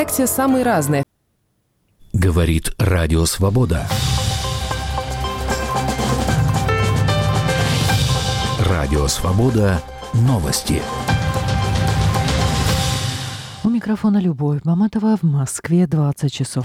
Лекции самые разные. Говорит Радио Свобода. Радио Свобода. Новости. У микрофона Любовь Маматова. В Москве 20 часов.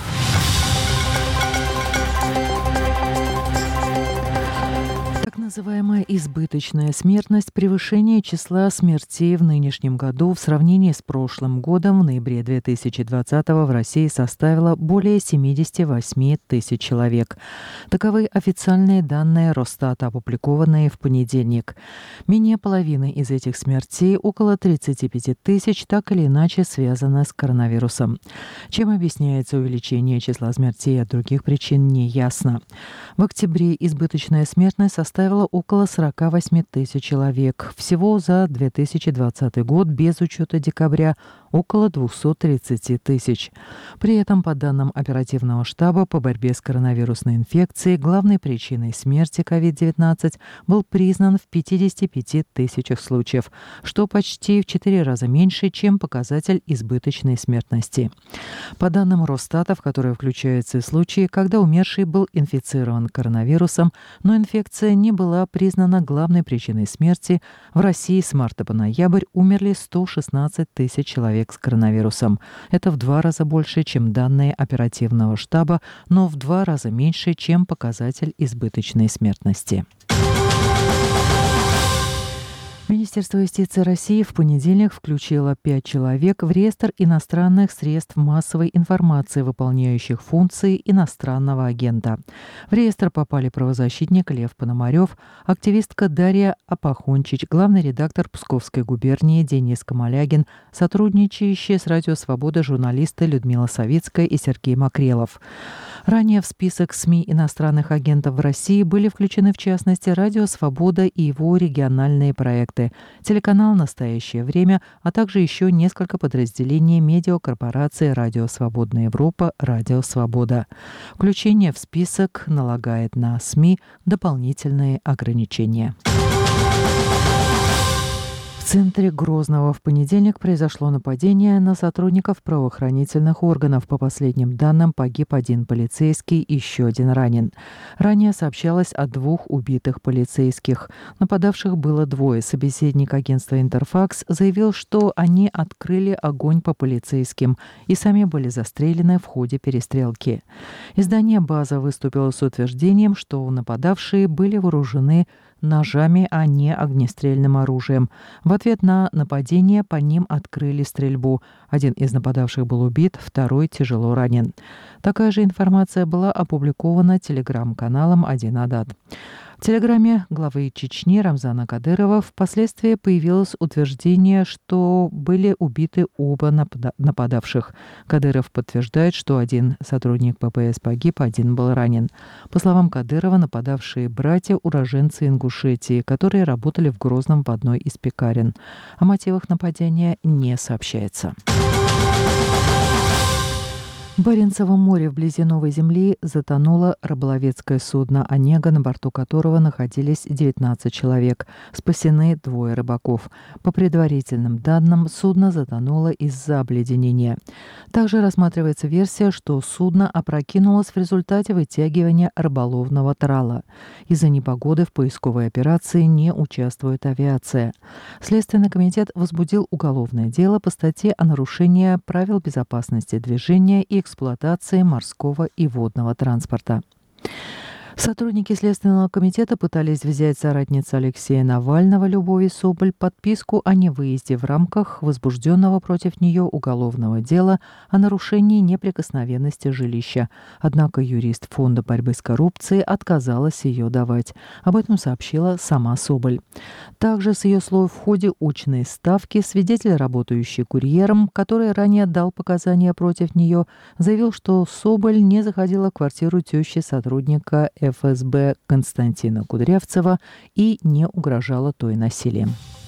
Называемая избыточная смертность, превышение числа смертей в нынешнем году в сравнении с прошлым годом в ноябре 2020 в России составила более 78 тысяч человек. Таковы официальные данные Росстата, опубликованные в понедельник. Менее половины из этих смертей, около 35 тысяч, так или иначе связаны с коронавирусом. Чем объясняется увеличение числа смертей от других причин, не ясно. В октябре избыточная смертность составила около 48 тысяч человек. Всего за 2020 год, без учета декабря, около 230 тысяч. При этом, по данным оперативного штаба по борьбе с коронавирусной инфекцией, главной причиной смерти COVID-19 был признан в 55 тысячах случаев, что почти в 4 раза меньше, чем показатель избыточной смертности. По данным Росстата, в которые включаются случаи, когда умерший был инфицирован коронавирусом, но инфекция не была признана главной причиной смерти, в России с марта по ноябрь умерли 116 тысяч человек с коронавирусом. Это в 2 раза больше, чем данные оперативного штаба, но в 2 раза меньше, чем показатель избыточной смертности. Министерство юстиции России в понедельник включило 5 человек в реестр иностранных средств массовой информации, выполняющих функции иностранного агента. В реестр попали правозащитник Лев Пономарев, активистка Дарья Апахончич, главный редактор Псковской губернии Денис Камалягин, сотрудничающие с Радио Свобода журналисты Людмила Савицкая и Сергей Макрелов. Ранее в список СМИ иностранных агентов в России были включены, в частности, Радио Свобода и его региональные проекты, телеканал «Настоящее время», а также еще несколько подразделений медиакорпорации «Радио Свободная Европа», «Радио Свобода». Включение в список налагает на СМИ дополнительные ограничения. В центре Грозного в понедельник произошло нападение на сотрудников правоохранительных органов. По последним данным, погиб 1 полицейский, еще 1 ранен. Ранее сообщалось о 2 убитых полицейских. Нападавших было 2. Собеседник агентства «Интерфакс» заявил, что они открыли огонь по полицейским и сами были застрелены в ходе перестрелки. Издание «База» выступило с утверждением, что нападавшие были вооружены ножами, а не огнестрельным оружием. В ответ на нападение по ним открыли стрельбу. 1 из нападавших был убит, 2 тяжело ранен. Такая же информация была опубликована телеграм-каналом «Один Адат». В телеграме главы Чечни Рамзана Кадырова впоследствии появилось утверждение, что были убиты оба нападавших. Кадыров подтверждает, что 1 сотрудник ППС погиб, 1 был ранен. По словам Кадырова, нападавшие братья – уроженцы Ингушетии, которые работали в Грозном в одной из пекарен. О мотивах нападения не сообщается. В Баренцевом море вблизи Новой Земли затонуло рыболовецкое судно «Онега», на борту которого находились 19 человек. Спасены 2 рыбаков. По предварительным данным, судно затонуло из-за обледенения. Также рассматривается версия, что судно опрокинулось в результате вытягивания рыболовного трала. Из-за непогоды в поисковой операции не участвует авиация. Следственный комитет возбудил уголовное дело по статье о нарушении правил безопасности движения и эксплуатации морского и водного транспорта. Сотрудники Следственного комитета пытались взять соратницу Алексея Навального, Любови Соболь, подписку о невыезде в рамках возбужденного против нее уголовного дела о нарушении неприкосновенности жилища. Однако юрист Фонда борьбы с коррупцией отказалась ее давать. Об этом сообщила сама Соболь. Также, с ее слов, в ходе очной ставки свидетель, работающий курьером, который ранее дал показания против нее, заявил, что Соболь не заходила в квартиру тещи сотрудника ФСБ Константина Кудрявцева и не угрожала той насилием.